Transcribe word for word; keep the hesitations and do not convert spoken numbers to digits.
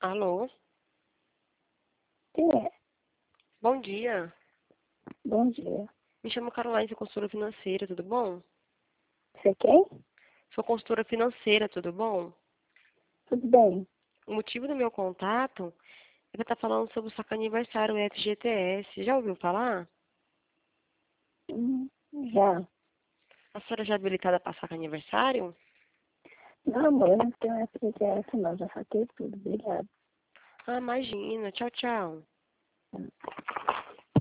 Alô? Quem é? Bom dia. Bom dia. Me chamo Caroline, sou consultora financeira, tudo bom? Você é quem? Sou consultora financeira, tudo bom? Tudo bem? O motivo do meu contato é para estar falando sobre o saque aniversário F G T S. Já ouviu falar? Hum, já. A senhora já é habilitada para saque aniversário? Não, amor, eu não tenho F G T S não, já saquei tudo, obrigada. Ah, imagina. Tchau, tchau.